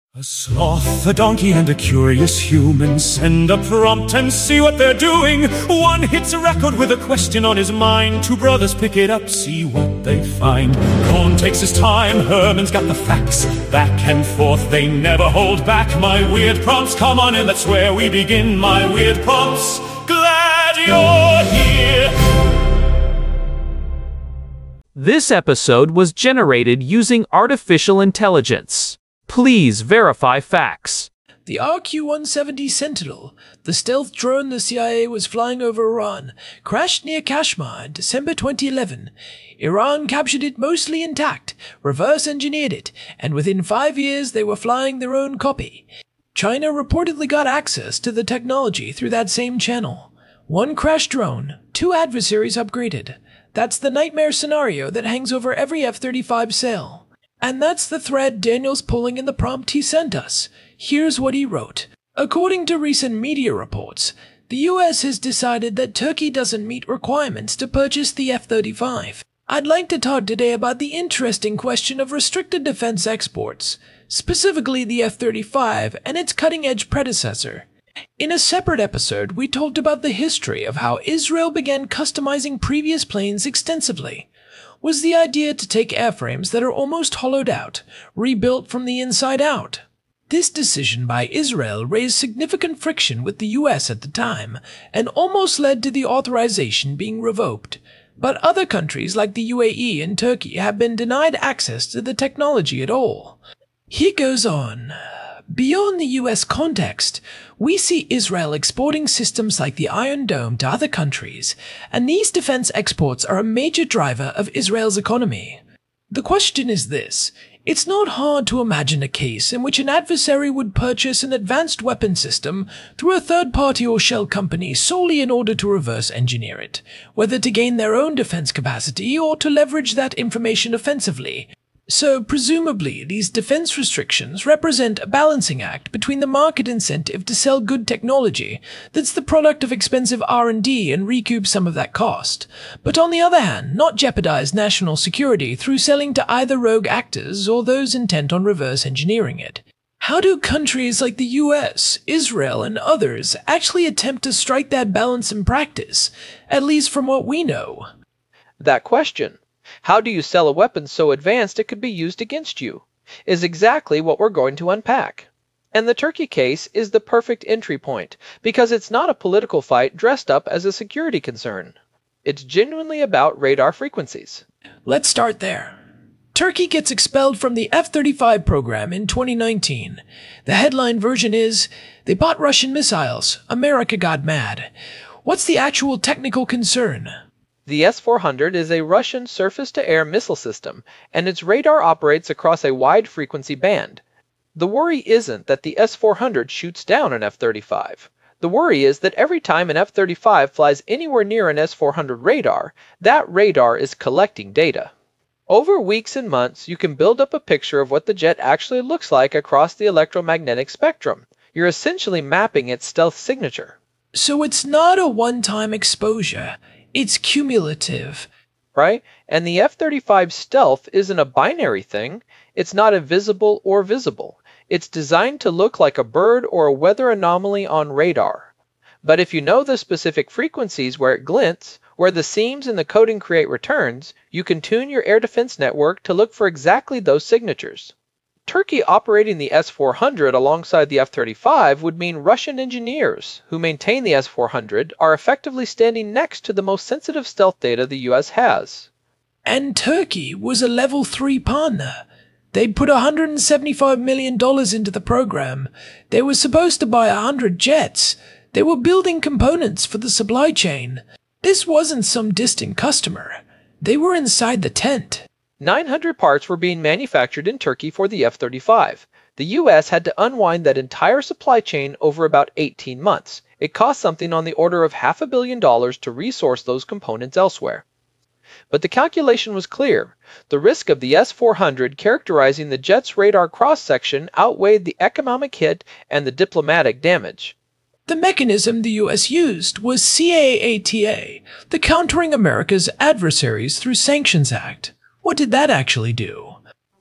A sloth, a donkey, and a curious human send a prompt and see what they're doing. One hits a record with a question on his mind. Two brothers pick it up, see what they find. Cohn takes his time, Herman's got the facts. Back and forth, they never hold back. My weird prompts, come on in, that's where we begin. My weird prompts, glad you're here. This episode was generated using artificial intelligence. Please verify facts. The RQ-170 Sentinel, the stealth drone the CIA was flying over Iran, crashed near Kashmir in December 2011. Iran captured it mostly intact, reverse-engineered it, and within 5 years they were flying their own copy. China reportedly got access to the technology through that same channel. One crashed drone, two adversaries upgraded. That's the nightmare scenario that hangs over every F-35 sale. And that's the thread Daniel's pulling in the prompt he sent us. Here's what he wrote. According to recent media reports, the US has decided that Turkey doesn't meet requirements to purchase the F-35. I'd like to talk today about the interesting question of restricted defense exports, specifically the F-35 and its cutting-edge predecessor. In a separate episode, we talked about the history of how Israel began customizing previous planes extensively. Was the idea to take airframes that are almost hollowed out, rebuilt from the inside out. This decision by Israel raised significant friction with the US at the time, and almost led to the authorization being revoked. But other countries like the UAE and Turkey have been denied access to the technology at all. He goes on. Beyond the US context, we see Israel exporting systems like the Iron Dome to other countries, and these defense exports are a major driver of Israel's economy. The question is this. It's not hard to imagine a case in which an adversary would purchase an advanced weapon system through a third party or shell company solely in order to reverse engineer it, whether to gain their own defense capacity or to leverage that information offensively. So, presumably, these defense restrictions represent a balancing act between the market incentive to sell good technology that's the product of expensive R&D and recoup some of that cost, but on the other hand, not jeopardize national security through selling to either rogue actors or those intent on reverse engineering it. How do countries like the US, Israel, and others actually attempt to strike that balance in practice, at least from what we know? That question, how do you sell a weapon so advanced it could be used against you, is exactly what we're going to unpack. And the Turkey case is the perfect entry point, because it's not a political fight dressed up as a security concern. It's genuinely about radar frequencies. Let's start there. Turkey gets expelled from the F-35 program in 2019. The headline version is, "They bought Russian missiles. America got mad." What's the actual technical concern? The S-400 is a Russian surface-to-air missile system, and its radar operates across a wide frequency band. The worry isn't that the S-400 shoots down an F-35. The worry is that every time an F-35 flies anywhere near an S-400 radar, that radar is collecting data. Over weeks and months, you can build up a picture of what the jet actually looks like across the electromagnetic spectrum. You're essentially mapping its stealth signature. So it's not a one-time exposure. It's cumulative. Right? And the F-35 stealth isn't a binary thing. It's not invisible or visible. It's designed to look like a bird or a weather anomaly on radar. But if you know the specific frequencies where it glints, where the seams in the coating create returns, you can tune your air defense network to look for exactly those signatures. Turkey operating the S-400 alongside the F-35 would mean Russian engineers who maintain the S-400 are effectively standing next to the most sensitive stealth data the US has. And Turkey was a level 3 partner. They'd put $175 million into the program. They were supposed to buy 100 jets. They were building components for the supply chain. This wasn't some distant customer. They were inside the tent. 900 parts were being manufactured in Turkey for the F-35. The US had to unwind that entire supply chain over about 18 months. It cost something on the order of $500 million to resource those components elsewhere. But the calculation was clear. The risk of the S-400 characterizing the jet's radar cross-section outweighed the economic hit and the diplomatic damage. The mechanism the US used was CAATA, the Countering America's Adversaries Through Sanctions Act. What did that actually do?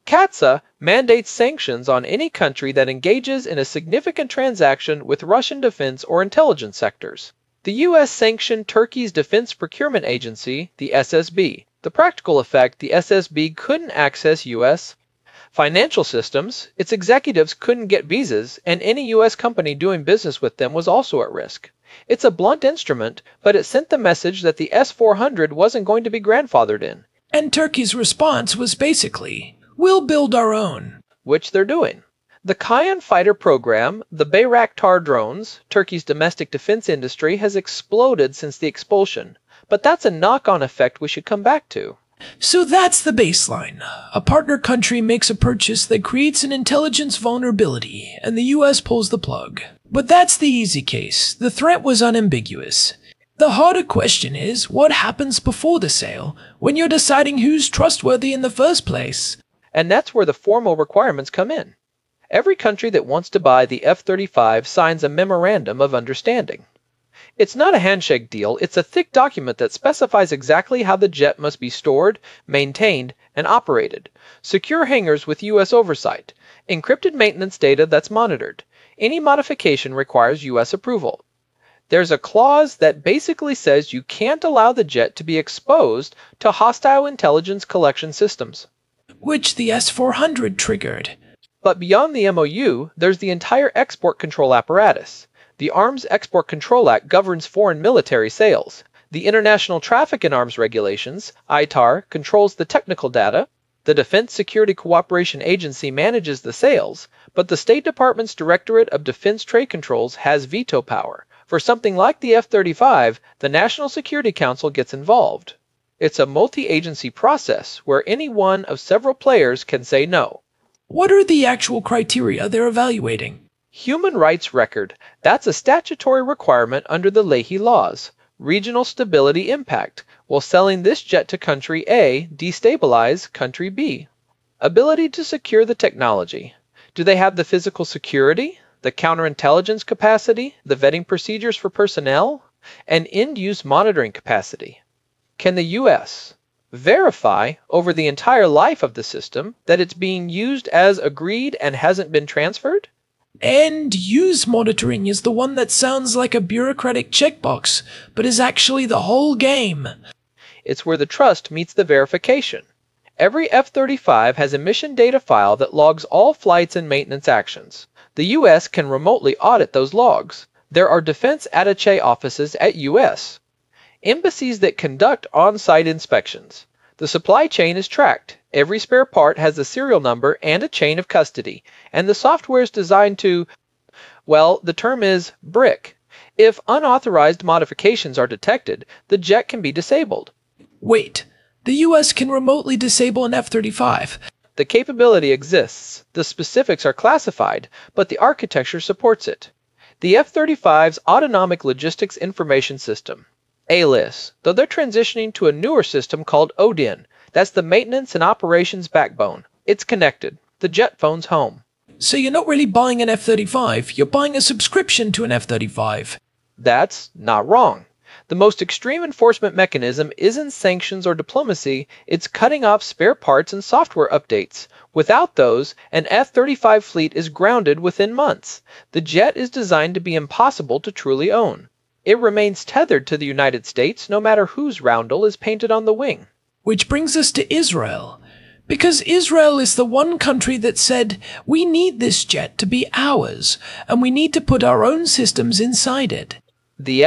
CATSA mandates sanctions on any country that engages in a significant transaction with Russian defense or intelligence sectors. The U.S. sanctioned Turkey's Defense Procurement Agency, the SSB. The practical effect, the SSB couldn't access U.S. financial systems, its executives couldn't get visas, and any U.S. company doing business with them was also at risk. It's a blunt instrument, but it sent the message that the S-400 wasn't going to be grandfathered in. And Turkey's response was basically, we'll build our own. Which they're doing. The Kayan fighter program, the Bayraktar drones, Turkey's domestic defense industry has exploded since the expulsion. But that's a knock-on effect we should come back to. So that's the baseline. A partner country makes a purchase that creates an intelligence vulnerability, and the US pulls the plug. But that's the easy case. The threat was unambiguous. The harder question is, what happens before the sale, when you're deciding who's trustworthy in the first place? And that's where the formal requirements come in. Every country that wants to buy the F-35 signs a memorandum of understanding. It's not a handshake deal, it's a thick document that specifies exactly how the jet must be stored, maintained, and operated. Secure hangars with U.S. oversight. Encrypted maintenance data that's monitored. Any modification requires U.S. approval. There's a clause that basically says you can't allow the jet to be exposed to hostile intelligence collection systems. Which the S-400 triggered. But beyond the MOU, there's the entire export control apparatus. The Arms Export Control Act governs foreign military sales. The International Traffic in Arms Regulations, ITAR, controls the technical data. The Defense Security Cooperation Agency manages the sales, but the State Department's Directorate of Defense Trade Controls has veto power. For something like the F-35, the National Security Council gets involved. It's a multi-agency process where any one of several players can say no. What are the actual criteria they're evaluating? Human rights record. That's a statutory requirement under the Leahy laws. Regional stability impact. Will selling this jet to country A destabilize country B? Ability to secure the technology. Do they have the physical security, the counterintelligence capacity, the vetting procedures for personnel, and end-use monitoring capacity? Can the U.S. verify over the entire life of the system that it's being used as agreed and hasn't been transferred? And use monitoring is the one that sounds like a bureaucratic checkbox, but is actually the whole game. It's where the trust meets the verification. Every F-35 has a mission data file that logs all flights and maintenance actions. The U.S. can remotely audit those logs. There are defense attaché offices at U.S. embassies that conduct on-site inspections. The supply chain is tracked. Every spare part has a serial number and a chain of custody, and the software is designed to, well, the term is brick. If unauthorized modifications are detected, the jet can be disabled. Wait, the US can remotely disable an F-35. The capability exists. The specifics are classified, but the architecture supports it. The F-35's Autonomic Logistics Information System, ALIS, though they're transitioning to a newer system called ODIN. That's the maintenance and operations backbone. It's connected. The jet phone's home. So you're not really buying an F-35, you're buying a subscription to an F-35. That's not wrong. The most extreme enforcement mechanism isn't sanctions or diplomacy, it's cutting off spare parts and software updates. Without those, an F-35 fleet is grounded within months. The jet is designed to be impossible to truly own. It remains tethered to the United States no matter whose roundel is painted on the wing. Which brings us to Israel. Because Israel is the one country that said, we need this jet to be ours, and we need to put our own systems inside it. The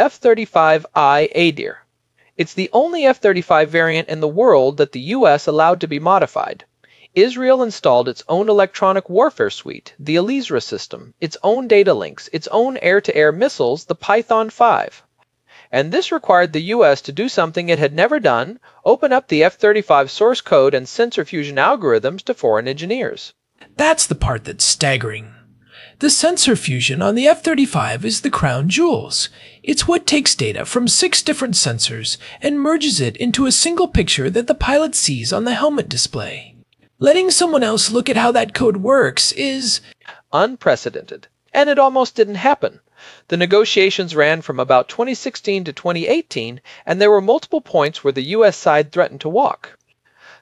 F-35I Adir. It's the only F-35 variant in the world that the U.S. allowed to be modified. Israel installed its own electronic warfare suite, the Elizra system, its own data links, its own air-to-air missiles, the Python 5. And this required the U.S. to do something it had never done, open up the F-35 source code and sensor fusion algorithms to foreign engineers. That's the part that's staggering. The sensor fusion on the F-35 is the crown jewels. It's what takes data from 6 different sensors and merges it into a single picture that the pilot sees on the helmet display. Letting someone else look at how that code works is unprecedented. And it almost didn't happen. The negotiations ran from about 2016 to 2018, and there were multiple points where the U.S. side threatened to walk.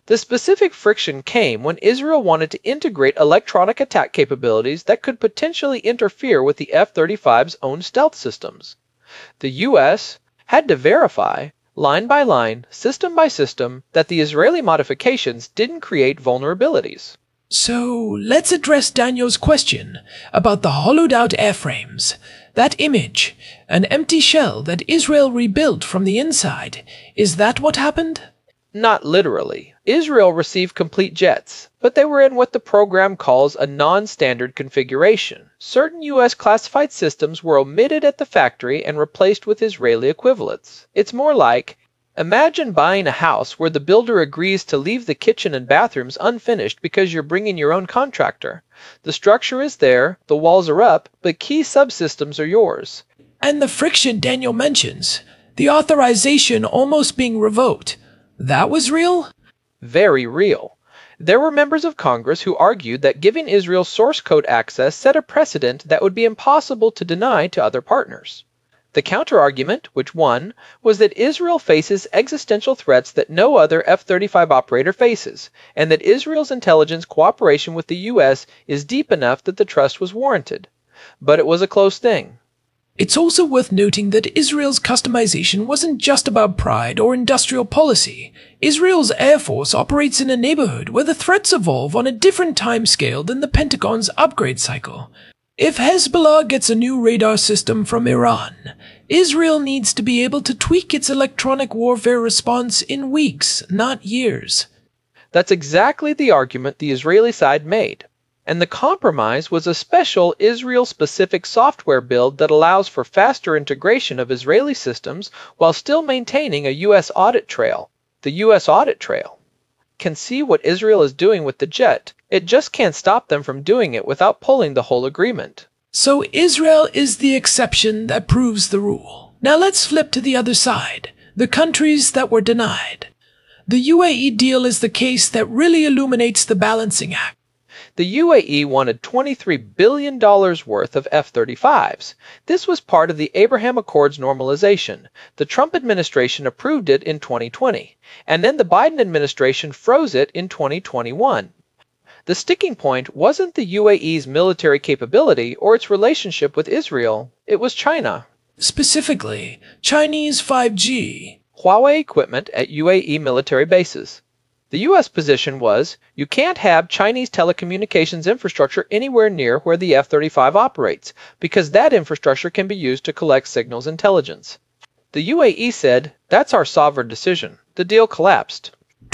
The specific friction came when Israel wanted to integrate electronic attack capabilities that could potentially interfere with the F-35's own stealth systems. The U.S. had to verify, line by line, system by system, that the Israeli modifications didn't create vulnerabilities. So, let's address Daniel's question about the hollowed-out airframes. That image, an empty shell that Israel rebuilt from the inside, is that what happened? Not literally. Israel received complete jets, but they were in what the program calls a non-standard configuration. Certain U.S. classified systems were omitted at the factory and replaced with Israeli equivalents. It's more like, imagine buying a house where the builder agrees to leave the kitchen and bathrooms unfinished because you're bringing your own contractor. The structure is there, the walls are up, but key subsystems are yours. And the friction Daniel mentions, the authorization almost being revoked, that was real? Very real. There were members of Congress who argued that giving Israel source code access set a precedent that would be impossible to deny to other partners. The counterargument, which won, was that Israel faces existential threats that no other F-35 operator faces, and that Israel's intelligence cooperation with the U.S. is deep enough that the trust was warranted. But it was a close thing. It's also worth noting that Israel's customization wasn't just about pride or industrial policy. Israel's Air Force operates in a neighborhood where the threats evolve on a different timescale than the Pentagon's upgrade cycle. If Hezbollah gets a new radar system from Iran, Israel needs to be able to tweak its electronic warfare response in weeks, not years. That's exactly the argument the Israeli side made. And the compromise was a special Israel-specific software build that allows for faster integration of Israeli systems while still maintaining a U.S. audit trail. The U.S. audit trail can see what Israel is doing with the jet. It just can't stop them from doing it without pulling the whole agreement. So Israel is the exception that proves the rule. Now let's flip to the other side, the countries that were denied. The UAE deal is the case that really illuminates the balancing act. The UAE wanted $23 billion worth of F-35s. This was part of the Abraham Accords normalization. The Trump administration approved it in 2020, and then the Biden administration froze it in 2021. The sticking point wasn't the UAE's military capability or its relationship with Israel. It was China. Specifically, Chinese 5G. Huawei equipment at UAE military bases. The U.S. position was, you can't have Chinese telecommunications infrastructure anywhere near where the F-35 operates, because that infrastructure can be used to collect signals intelligence. The UAE said, that's our sovereign decision. The deal collapsed.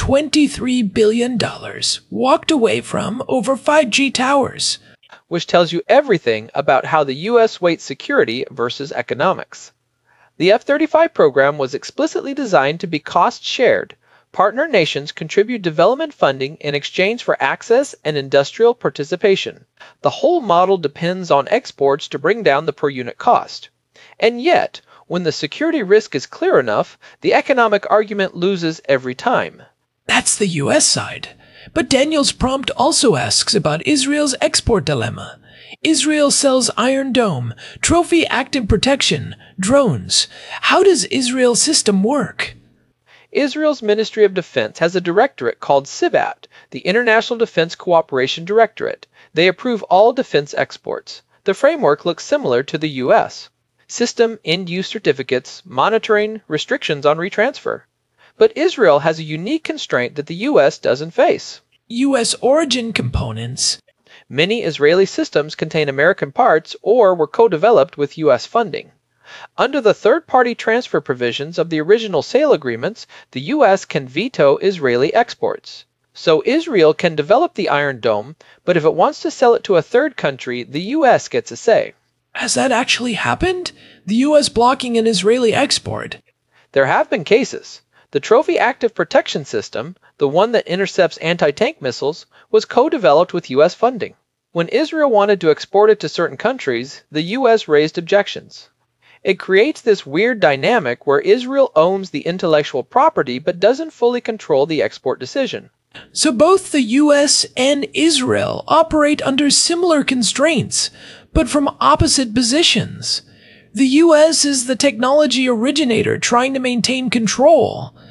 $23 billion walked away from over 5G towers. Which tells you everything about how the U.S. weighs security versus economics. The F-35 program was explicitly designed to be cost-shared. Partner nations contribute development funding in exchange for access and industrial participation. The whole model depends on exports to bring down the per-unit cost. And yet, when the security risk is clear enough, the economic argument loses every time. That's the U.S. side. But Daniel's prompt also asks about Israel's export dilemma. Israel sells Iron Dome, Trophy Active Protection, drones. How does Israel's system work? Israel's Ministry of Defense has a directorate called SIVAT, the International Defense Cooperation Directorate. They approve all defense exports. The framework looks similar to the U.S. System end-use certificates, monitoring, restrictions on retransfer. But Israel has a unique constraint that the U.S. doesn't face. U.S. origin components. Many Israeli systems contain American parts or were co-developed with U.S. funding. Under the third-party transfer provisions of the original sale agreements, the U.S. can veto Israeli exports. So Israel can develop the Iron Dome, but if it wants to sell it to a third country, the U.S. gets a say. Has that actually happened? The U.S. blocking an Israeli export? There have been cases. The Trophy Active Protection System, the one that intercepts anti-tank missiles, was co-developed with U.S. funding. When Israel wanted to export it to certain countries, the U.S. raised objections. It creates this weird dynamic where Israel owns the intellectual property but doesn't fully control the export decision. So both the U.S. and Israel operate under similar constraints, but from opposite positions. The U.S. is the technology originator trying to maintain control.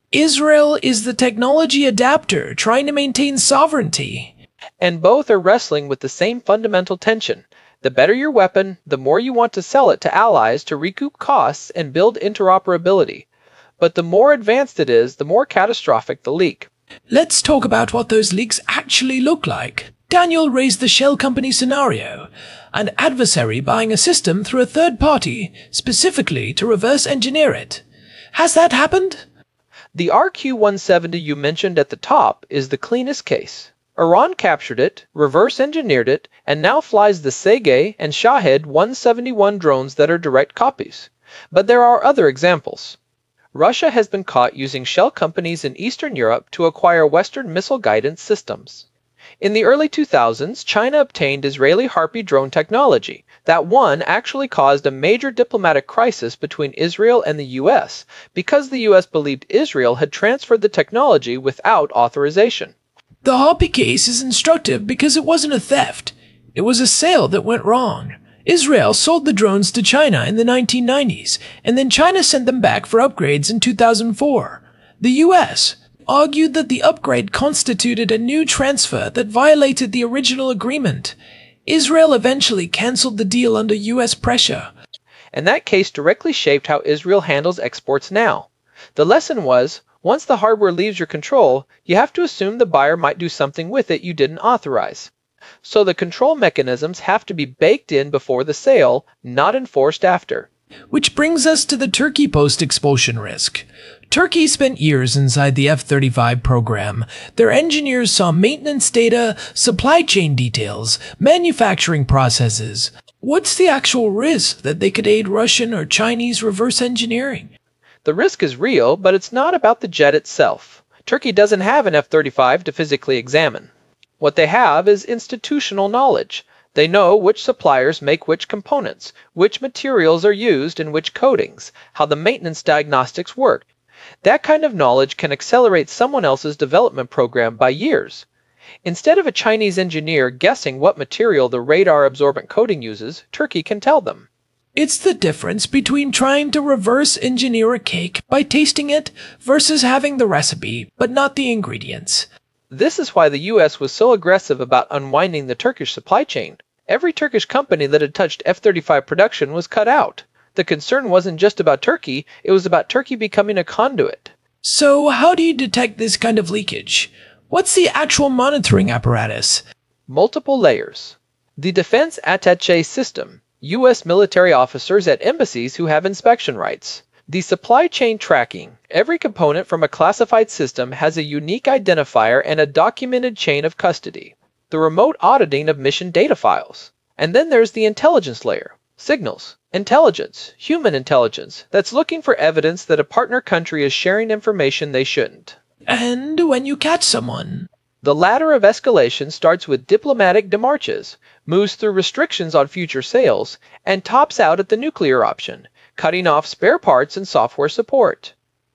Israel is the technology adapter trying to maintain sovereignty. And both are wrestling with the same fundamental tension. The better your weapon, the more you want to sell it to allies to recoup costs and build interoperability. But the more advanced it is, the more catastrophic the leak. Let's talk about what those leaks actually look like. Daniel raised the shell company scenario, an adversary buying a system through a third party, specifically to reverse engineer it. Has that happened? The RQ-170 you mentioned at the top is the cleanest case. Iran captured it, reverse engineered it, and now flies the Sege and Shahed 171 drones that are direct copies. But there are other examples. Russia has been caught using shell companies in Eastern Europe to acquire Western missile guidance systems. In the early 2000s, China obtained Israeli Harpy drone technology. That one actually caused a major diplomatic crisis between Israel and the US because the US believed Israel had transferred the technology without authorization. The Harpy case is instructive because it wasn't a theft. It was a sale that went wrong. Israel sold the drones to China in the 1990s, and then China sent them back for upgrades in 2004. The US argued that the upgrade constituted a new transfer that violated the original agreement. Israel eventually canceled the deal under US pressure. And that case directly shaped how Israel handles exports now. The lesson was, once the hardware leaves your control, you have to assume the buyer might do something with it you didn't authorize. So the control mechanisms have to be baked in before the sale, not enforced after. Which brings us to the Turkey post-expulsion risk. Turkey spent years inside the F-35 program. Their engineers saw maintenance data, supply chain details, manufacturing processes. What's the actual risk that they could aid Russian or Chinese reverse engineering? The risk is real, but it's not about the jet itself. Turkey doesn't have an F-35 to physically examine. What they have is institutional knowledge. They know which suppliers make which components, which materials are used in which coatings, how the maintenance diagnostics work. That kind of knowledge can accelerate someone else's development program by years. Instead of a Chinese engineer guessing what material the radar-absorbent coating uses, Turkey can tell them. It's the difference between trying to reverse engineer a cake by tasting it versus having the recipe, but not the ingredients. This is why the US was so aggressive about unwinding the Turkish supply chain. Every Turkish company that had touched F-35 production was cut out. The concern wasn't just about Turkey, it was about Turkey becoming a conduit. So how do you detect this kind of leakage? What's the actual monitoring apparatus? Multiple layers. The Defense Attaché System, US military officers at embassies who have inspection rights. The supply chain tracking. Every component from a classified system has a unique identifier and a documented chain of custody. The remote auditing of mission data files. And then there's the intelligence layer. Signals. Intelligence. Human intelligence. That's looking for evidence that a partner country is sharing information they shouldn't. And when you catch someone? The ladder of escalation starts with diplomatic demarches, moves through restrictions on future sales, and tops out at the nuclear option, cutting off spare parts and software support.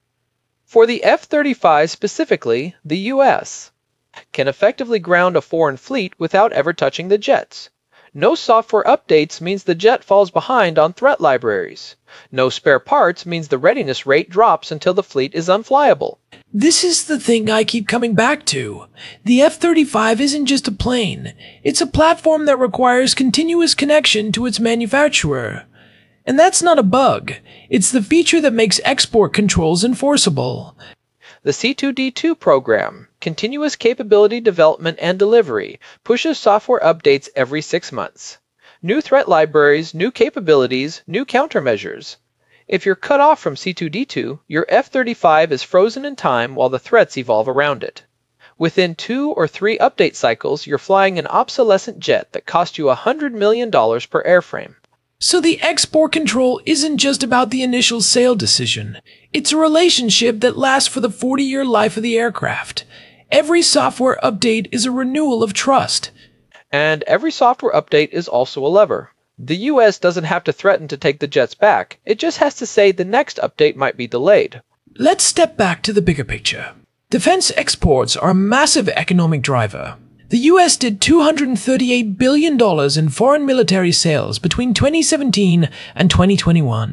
For the F-35 specifically, the US can effectively ground a foreign fleet without ever touching the jets. No software updates means the jet falls behind on threat libraries. No spare parts means the readiness rate drops until the fleet is unflyable. This is the thing I keep coming back to. The F-35 isn't just a plane. It's a platform that requires continuous connection to its manufacturer. And that's not a bug. It's the feature that makes export controls enforceable. The C2D2 program, Continuous Capability Development and Delivery, pushes software updates every 6 months. New threat libraries, new capabilities, new countermeasures. If you're cut off from C2D2, your F-35 is frozen in time while the threats evolve around it. Within 2 or 3 update cycles, you're flying an obsolescent jet that cost you $100 million per airframe. So the export control isn't just about the initial sale decision. It's a relationship that lasts for the 40-year life of the aircraft. Every software update is a renewal of trust. And every software update is also a lever. The US doesn't have to threaten to take the jets back. It just has to say the next update might be delayed. Let's step back to the bigger picture. Defense exports are a massive economic driver. The US did $238 billion in foreign military sales between 2017 and 2021.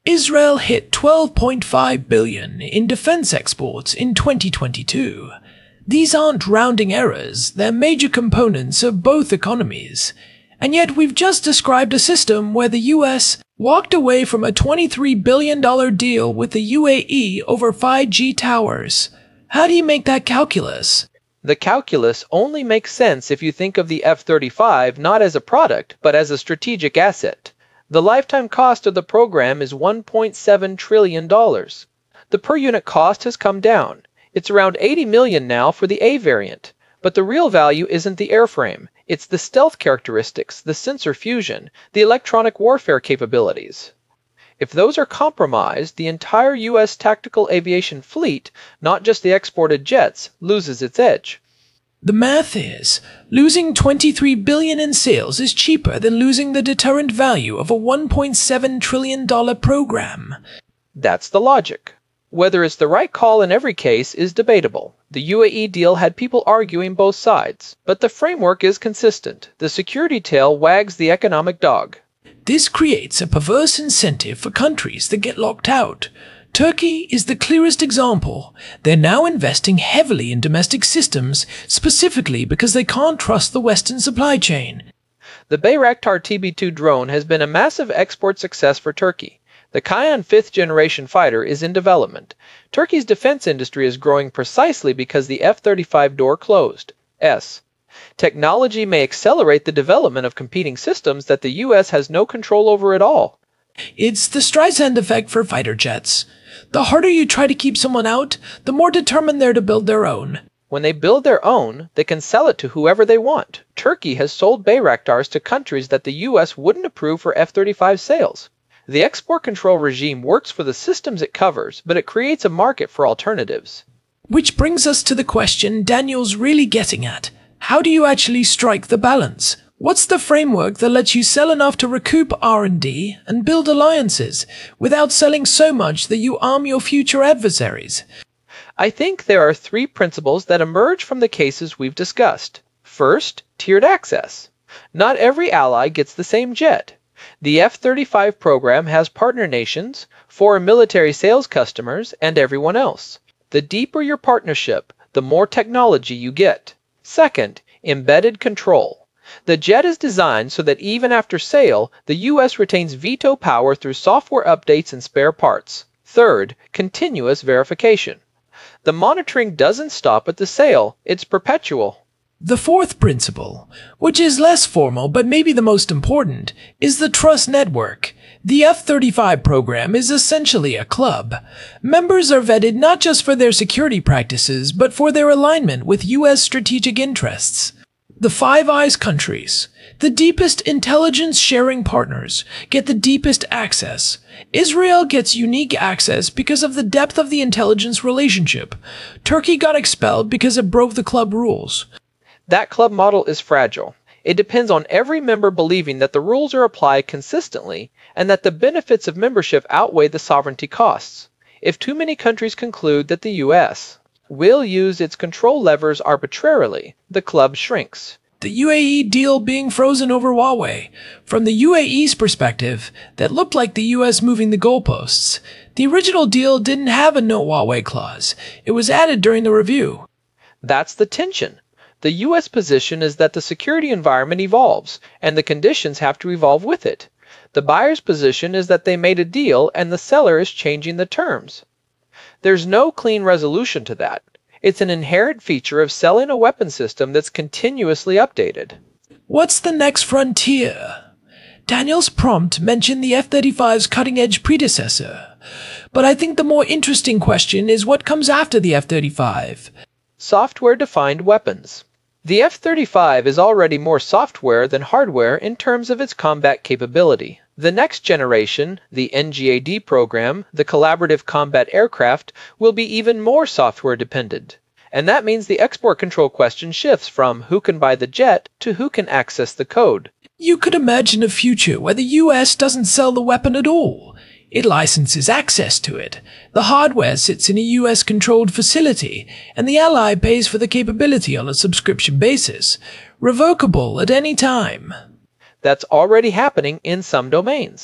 Israel hit $12.5 billion in defense exports in 2022. These aren't rounding errors, they're major components of both economies. And yet we've just described a system where the US walked away from a $23 billion deal with the UAE over 5G towers. How do you make that calculus? The calculus only makes sense if you think of the F-35 not as a product, but as a strategic asset. The lifetime cost of the program is $1.7 trillion. The per unit cost has come down. It's around $80 million now for the A variant. But the real value isn't the airframe. It's the stealth characteristics, the sensor fusion, the electronic warfare capabilities. If those are compromised, the entire U.S. tactical aviation fleet, not just the exported jets, loses its edge. The math is, losing $23 billion in sales is cheaper than losing the deterrent value of a $1.7 trillion program. That's the logic. Whether it's the right call in every case is debatable. The UAE deal had people arguing both sides, but the framework is consistent. The security tail wags the economic dog. This creates a perverse incentive for countries that get locked out. Turkey is the clearest example. They're now investing heavily in domestic systems, specifically because they can't trust the Western supply chain. The Bayraktar TB2 drone has been a massive export success for Turkey. The Kayan 5th generation fighter is in development. Turkey's defense industry is growing precisely because the F-35 door closed. Technology may accelerate the development of competing systems that the U.S. has no control over at all. It's the Streisand effect for fighter jets. The harder you try to keep someone out, the more determined they're to build their own. When they build their own, they can sell it to whoever they want. Turkey has sold Bayraktars to countries that the U.S. wouldn't approve for F-35 sales. The export control regime works for the systems it covers, but it creates a market for alternatives. Which brings us to the question Daniel's really getting at. How do you actually strike the balance? What's the framework that lets you sell enough to recoup R&D and build alliances without selling so much that you arm your future adversaries? I think there are three principles that emerge from the cases we've discussed. First, tiered access. Not every ally gets the same jet. The F-35 program has partner nations, foreign military sales customers, and everyone else. The deeper your partnership, the more technology you get. Second, embedded control. The jet is designed so that even after sale, the U.S. retains veto power through software updates and spare parts. Third, continuous verification. The monitoring doesn't stop at the sale, it's perpetual. The fourth principle, which is less formal but maybe the most important, is the trust network. The F-35 program is essentially a club. Members are vetted not just for their security practices, but for their alignment with U.S. strategic interests. The Five Eyes countries, the deepest intelligence-sharing partners, get the deepest access. Israel gets unique access because of the depth of the intelligence relationship. Turkey got expelled because it broke the club rules. That club model is fragile. It depends on every member believing that the rules are applied consistently and that the benefits of membership outweigh the sovereignty costs. If too many countries conclude that the U.S. will use its control levers arbitrarily, the club shrinks. The UAE deal being frozen over Huawei. From the UAE's perspective, that looked like the US moving the goalposts. The original deal didn't have a no Huawei clause. It was added during the review. That's the tension. The U.S. position is that the security environment evolves, and the conditions have to evolve with it. The buyer's position is that they made a deal and the seller is changing the terms. There's no clean resolution to that. It's an inherent feature of selling a weapon system that's continuously updated. What's the next frontier? Daniel's prompt mentioned the F-35's cutting-edge predecessor. But I think the more interesting question is what comes after the F-35. Software-defined weapons. The F-35 is already more software than hardware in terms of its combat capability. The next generation, the NGAD program, the Collaborative Combat Aircraft, will be even more software dependent. And that means the export control question shifts from who can buy the jet to who can access the code. You could imagine a future where the US doesn't sell the weapon at all. It licenses access to it. The hardware sits in a US-controlled facility, and the ally pays for the capability on a subscription basis, revocable at any time. That's already happening in some domains.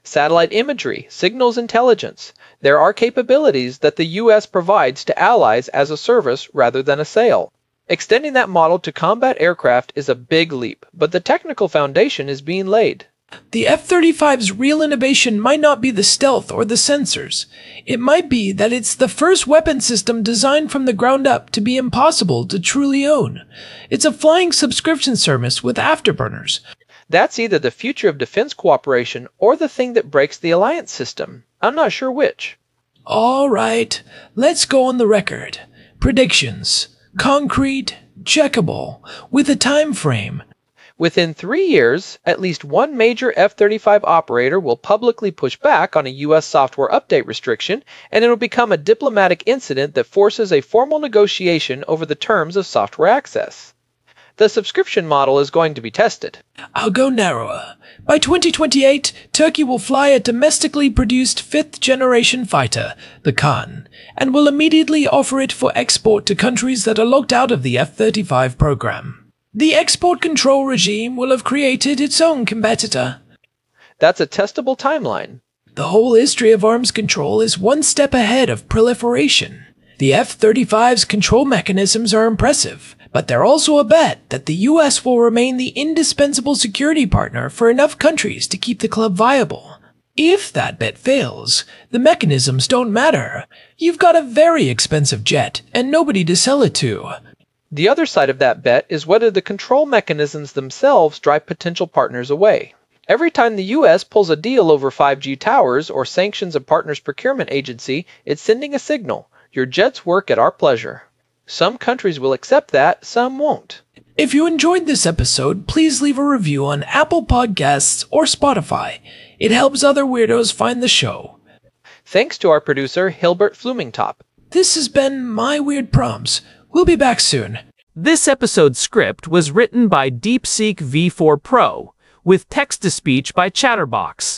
satellite imagery, signals intelligence. There are capabilities that the U.S. provides to allies as a service rather than a sale. Extending that model to combat aircraft is a big leap, but the technical foundation is being laid. The F-35's real innovation might not be the stealth or the sensors. It might be that it's the first weapon system designed from the ground up to be impossible to truly own. It's a flying subscription service with afterburners. That's either the future of defense cooperation or the thing that breaks the alliance system. I'm not sure which. All right, let's go on the record. Predictions. Concrete, checkable, with a time frame. Within 3 years, at least one major F-35 operator will publicly push back on a U.S. software update restriction, and it'll become a diplomatic incident that forces a formal negotiation over the terms of software access. The subscription model is going to be tested. I'll go narrower. By 2028, Turkey will fly a domestically produced fifth-generation fighter, the Khan, and will immediately offer it for export to countries that are locked out of the F-35 program. The export control regime will have created its own competitor. That's a testable timeline. The whole history of arms control is one step ahead of proliferation. The F-35's control mechanisms are impressive, but they're also a bet that the U.S. will remain the indispensable security partner for enough countries to keep the club viable. If that bet fails, the mechanisms don't matter. You've got a very expensive jet and nobody to sell it to. The other side of that bet is whether the control mechanisms themselves drive potential partners away. Every time the U.S. pulls a deal over 5G towers or sanctions a partner's procurement agency, it's sending a signal. Your jets work at our pleasure. Some countries will accept that, some won't. If you enjoyed this episode, please leave a review on Apple Podcasts or Spotify. It helps other weirdos find the show. Thanks to our producer, Hilbert Flumingtop. This has been My Weird Prompts. We'll be back soon. This episode's script was written by DeepSeek V4 Pro, with text-to-speech by Chatterbox.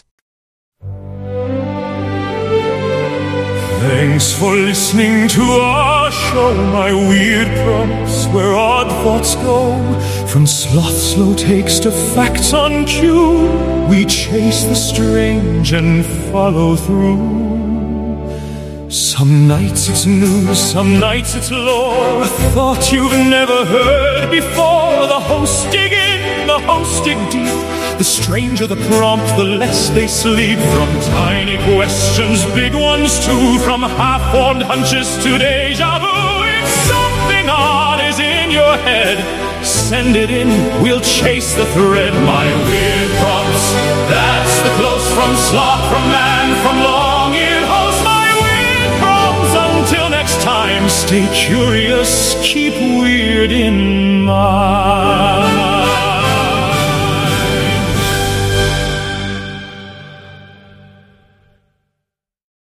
Thanks for listening to our show, My Weird Prompts, where odd thoughts go. From sloth's slow takes to facts on cue, we chase the strange and follow through. Some nights it's news, some nights it's lore, a thought you've never heard before. The hosts dig in, the hosts dig deep. The stranger the prompt, the less they sleep. From tiny questions, big ones too. From half-formed hunches to deja vu. If something odd is in your head, send it in, we'll chase the thread. My Weird Prompts, that's the close from sloth, from man, from long-eared host. My Weird Prompts, until next time, stay curious, keep weird in mind.